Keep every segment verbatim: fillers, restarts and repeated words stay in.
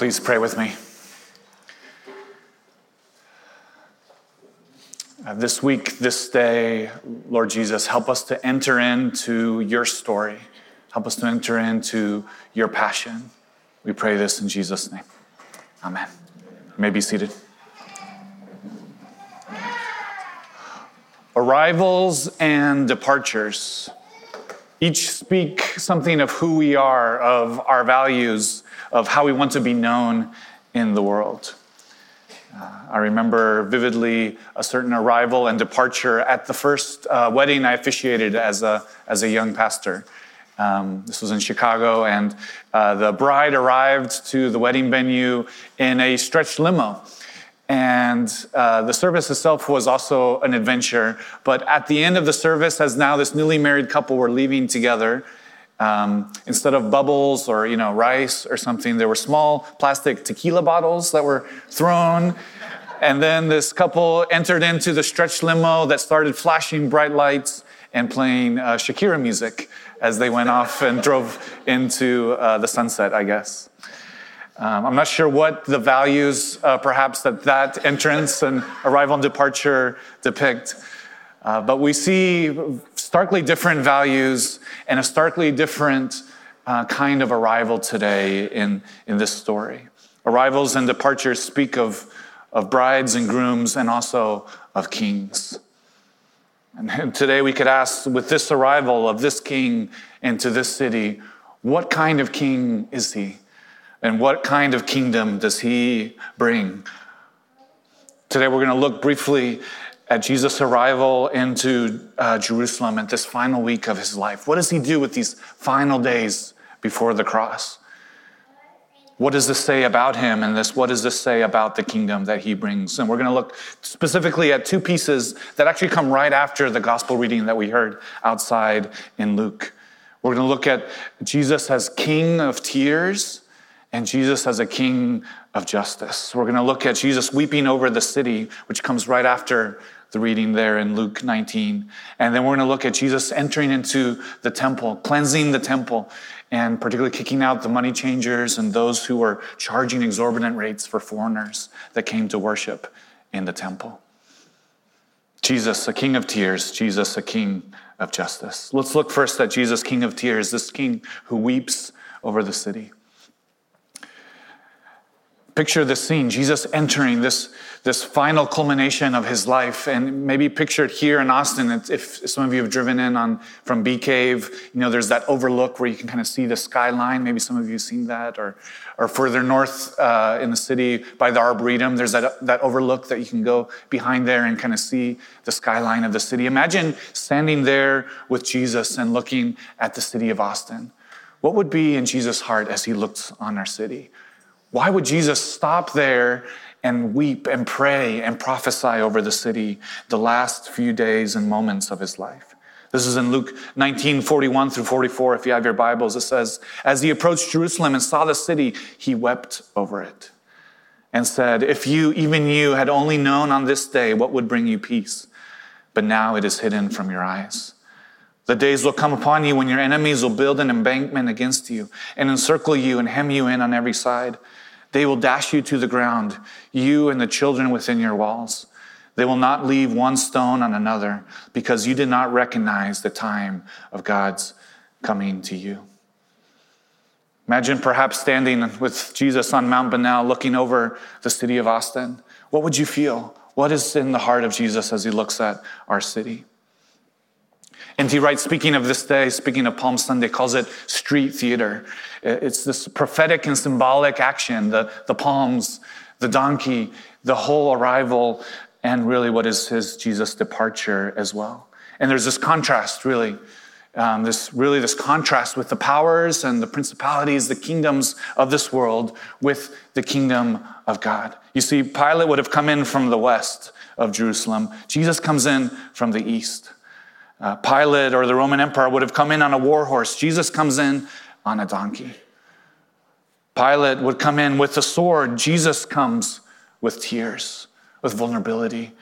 Please pray with me. Uh, this week, this day, Lord Jesus, help us to enter into your story. Help us to enter into your passion. We pray this in Jesus' name. Amen. You may be seated. Arrivals and departures each speak something of who we are, of our values, of how we want to be known in the world. Uh, I remember vividly a certain arrival and departure at the first uh, wedding I officiated as a as a young pastor. Um, this was in Chicago, and uh, the bride arrived to the wedding venue in a stretched limo. And uh, the service itself was also an adventure. But at the end of the service, as now this newly married couple were leaving together, um, instead of bubbles or you know rice or something, there were small plastic tequila bottles that were thrown. And then this couple entered into the stretched limo that started flashing bright lights and playing uh, Shakira music as they went off and drove into uh, the sunset, I guess. Um, I'm not sure what the values, uh, perhaps, that that entrance and arrival and departure depict. Uh, but we see starkly different values and a starkly different uh, kind of arrival today in, in this story. Arrivals and departures speak of, of brides and grooms and also of kings. And today we could ask, with this arrival of this king into this city, what kind of king is he? And what kind of kingdom does he bring? Today we're going to look briefly at Jesus' arrival into uh, Jerusalem at this final week of his life. What does he do with these final days before the cross? What does this say about him and this? What does this say about the kingdom that he brings? And we're going to look specifically at two pieces that actually come right after the gospel reading that we heard outside in Luke. We're going to look at Jesus as King of tears and Jesus as a king of justice. We're going to look at Jesus weeping over the city, which comes right after the reading there in Luke nineteen. And then we're going to look at Jesus entering into the temple, cleansing the temple, and particularly kicking out the money changers and those who were charging exorbitant rates for foreigners that came to worship in the temple. Jesus, a king of tears, Jesus, a king of justice. Let's look first at Jesus, king of tears, this king who weeps over the city. Picture this scene, Jesus entering this, this final culmination of his life, and maybe picture it here in Austin. If some of you have driven in on from Bee Cave, you know, there's that overlook where you can kind of see the skyline. Maybe some of you have seen that, or, or further north uh, in the city by the Arboretum, there's that, that overlook that you can go behind there and kind of see the skyline of the city. Imagine standing there with Jesus and looking at the city of Austin. What would be in Jesus' heart as he looks on our city? Why would Jesus stop there and weep and pray and prophesy over the city the last few days and moments of his life? This is in Luke nineteen, forty-one through forty-four. If you have your Bibles, it says, as he approached Jerusalem and saw the city, he wept over it and said, if you, even you, had only known on this day what would bring you peace, but now it is hidden from your eyes. The days will come upon you when your enemies will build an embankment against you and encircle you and hem you in on every side. They will dash you to the ground, you and the children within your walls. They will not leave one stone on another because you did not recognize the time of God's coming to you. Imagine perhaps standing with Jesus on Mount Bonnell looking over the city of Austin. What would you feel? What is in the heart of Jesus as he looks at our city? N T Wright, speaking of this day, speaking of Palm Sunday, calls it street theater. It's this prophetic and symbolic action, the, the palms, the donkey, the whole arrival, and really what is his Jesus' departure as well. And there's this contrast, really, um, this really this contrast with the powers and the principalities, the kingdoms of this world with the kingdom of God. You see, Pilate would have come in from the west of Jerusalem. Jesus comes in from the east. Uh, Pilate or the Roman Emperor would have come in on a war horse. Jesus comes in on a donkey. Pilate would come in with a sword. Jesus comes with tears, with vulnerability.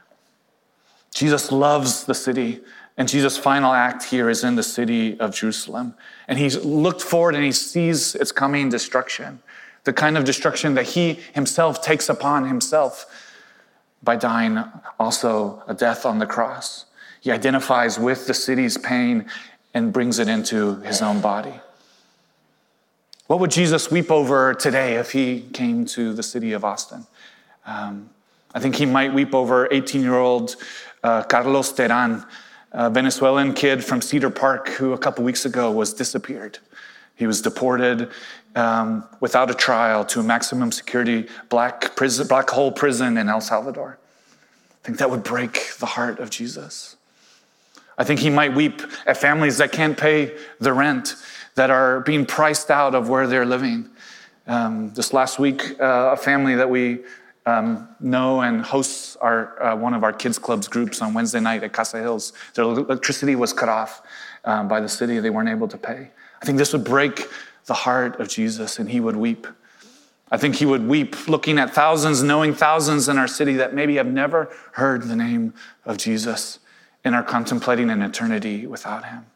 Jesus loves the city, and Jesus' final act here is in the city of Jerusalem. And he's looked forward and he sees its coming destruction. the kind of destruction that he himself takes upon himself by dying also a death on the cross. He identifies with the city's pain and brings it into his own body. What would Jesus weep over today if he came to the city of Austin? Um, I think he might weep over eighteen-year-old uh, Carlos Terán, a Venezuelan kid from Cedar Park who a couple weeks ago was disappeared. He was deported um, without a trial to a maximum security black prison, black hole prison in El Salvador. I think that would break the heart of Jesus. I think he might weep at families that can't pay the rent, that are being priced out of where they're living. Um, this last week, uh, a family that we um, know and hosts our uh, one of our kids' clubs groups on Wednesday night at Casa Hills, their electricity was cut off um, by the city. They weren't able to pay. I think this would break the heart of Jesus, and he would weep. I think he would weep looking at thousands, knowing thousands in our city that maybe have never heard the name of Jesus and are contemplating an eternity without him.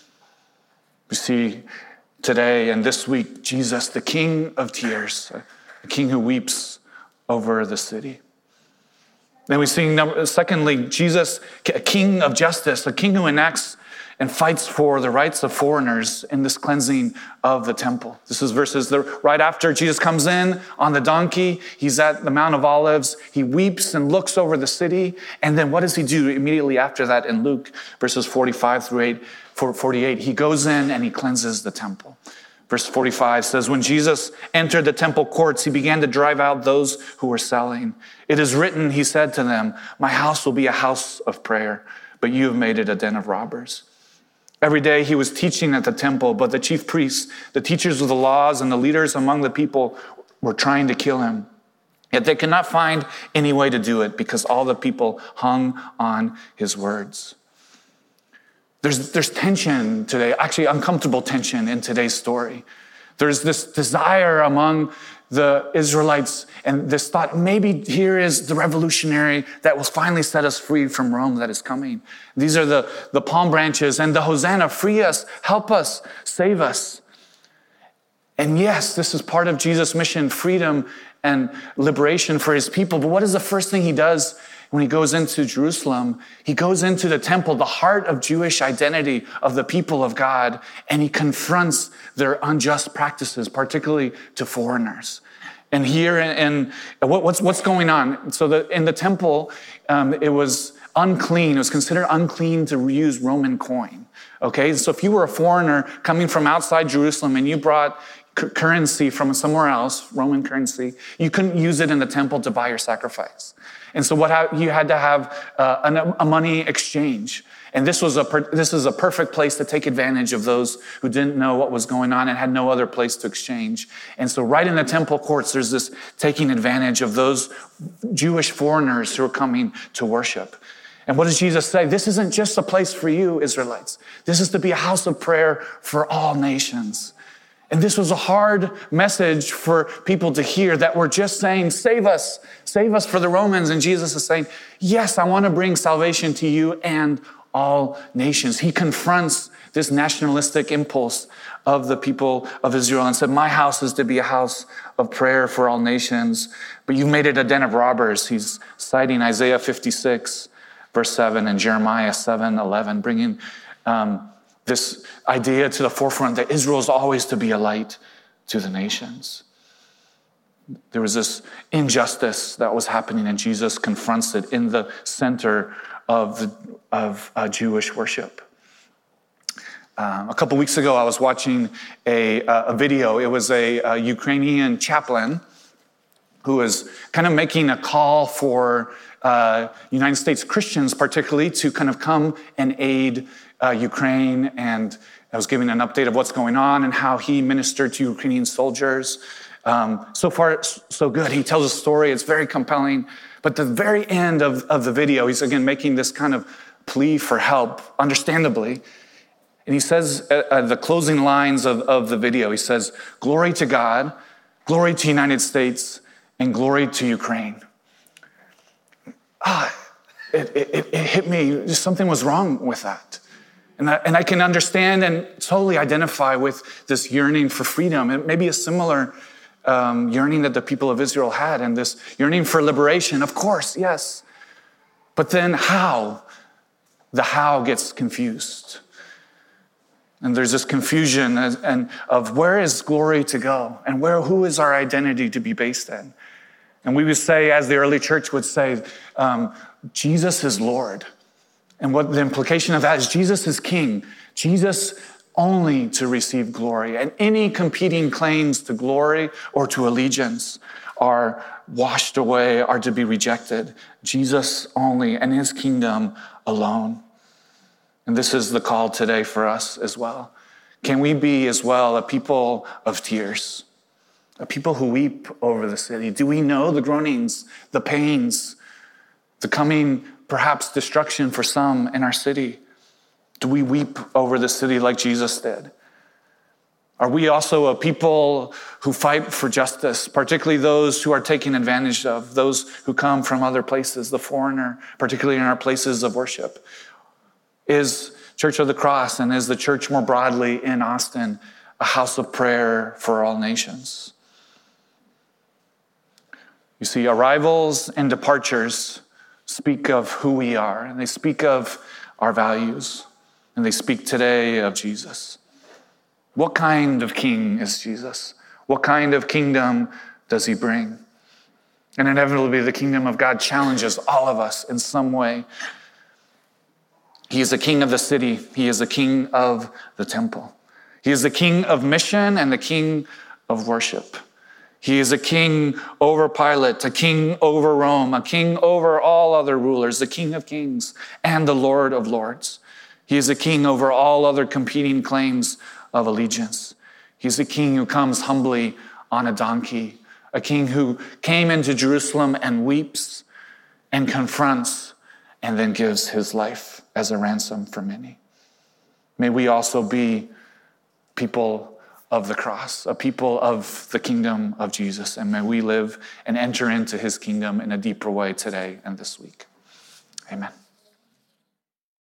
We see today and this week, Jesus, the King of tears, the King who weeps over the city. Then we see, secondly, Jesus, a King of justice, a King who enacts and fights for the rights of foreigners in this cleansing of the temple. This is verses the, right after Jesus comes in on the donkey. He's at the Mount of Olives. He weeps and looks over the city. And then what does he do immediately after that in Luke, verses forty-five through forty-eight? He goes in and he cleanses the temple. Verse forty-five says, when Jesus entered the temple courts, he began to drive out those who were selling. It is written, he said to them, my house will be a house of prayer, but you have made it a den of robbers. Every day he was teaching at the temple, but the chief priests, the teachers of the laws, and the leaders among the people were trying to kill him. Yet they could not find any way to do it because all the people hung on his words. There's, there's tension today, actually uncomfortable tension in today's story. There's this desire among the Israelites and this thought, maybe here is the revolutionary that will finally set us free from Rome that is coming. These are the, the palm branches and the Hosanna, free us, help us, save us. And yes, this is part of Jesus' mission, freedom and liberation for his people. But what is the first thing he does when he goes into Jerusalem? He goes into the temple, the heart of Jewish identity of the people of God, and he confronts their unjust practices, particularly to foreigners. And here, in, in what, what's what's going on? So the, in the temple, um, it was unclean. It was considered unclean to use Roman coin. Okay, so if you were a foreigner coming from outside Jerusalem and you brought currency from somewhere else, Roman currency, you couldn't use it in the temple to buy your sacrifice. And so what ha- you had to have uh, a, a money exchange. And this was a per- this is a perfect place to take advantage of those who didn't know what was going on and had no other place to exchange. And so right in the temple courts, there's this taking advantage of those Jewish foreigners who are coming to worship. And what does Jesus say? This isn't just a place for you, Israelites. This is to be a house of prayer for all nations. And this was a hard message for people to hear that were just saying, save us, save us for the Romans. And Jesus is saying, yes, I want to bring salvation to you and all nations. He confronts this nationalistic impulse of the people of Israel and said, my house is to be a house of prayer for all nations, but you've made it a den of robbers. He's citing Isaiah fifty-six, verse seven, and Jeremiah seven eleven, bringing um, this idea to the forefront that Israel is always to be a light to the nations. There was this injustice that was happening, and Jesus confronts it in the center of, the, of uh, Jewish worship. Um, a couple weeks ago, I was watching a, a video. It was a, a Ukrainian chaplain who was kind of making a call for uh, United States Christians, particularly, to kind of come and aid uh, Ukraine. And I was giving an update of what's going on and how he ministered to Ukrainian soldiers. Um, so far, so good. He tells a story. It's very compelling. But the very end of, of the video, he's again making this kind of plea for help, understandably. And he says at, at the closing lines of, of the video, he says, glory to God, glory to the United States, and glory to Ukraine. Ah, it, it, it hit me. Just something was wrong with that. And I, and I can understand and totally identify with this yearning for freedom. It may be a similar um, yearning that the people of Israel had, and this yearning for liberation, of course, yes. But then how? The how gets confused. And there's this confusion as, and of where is glory to go, and where who is our identity to be based in. And we would say, as the early church would say, um, Jesus is Lord. And what the implication of that is Jesus is King. Jesus only to receive glory. And any competing claims to glory or to allegiance are washed away, are to be rejected. Jesus only and his kingdom alone. And this is the call today for us as well. Can we be as well a people of tears? A people who weep over the city? Do we know the groanings, the pains, the coming perhaps destruction for some in our city? Do we weep over the city like Jesus did? Are we also a people who fight for justice, particularly those who are taken advantage of, those who come from other places, the foreigner, particularly in our places of worship? Is Church of the Cross and is the church more broadly in Austin a house of prayer for all nations? You see, arrivals and departures speak of who we are, and they speak of our values, and they speak today of Jesus. What kind of king is Jesus? What kind of kingdom does he bring? And inevitably, the kingdom of God challenges all of us in some way. He is the king of the city. He is the king of the temple. He is the king of mission and the king of worship. He is a king over Pilate, a king over Rome, a king over all other rulers, the King of kings and the Lord of lords. He is a king over all other competing claims of allegiance. He's a king who comes humbly on a donkey, a king who came into Jerusalem and weeps and confronts and then gives his life as a ransom for many. May we also be people of the cross, a people of the kingdom of Jesus, and may we live and enter into his kingdom in a deeper way today and this week. Amen.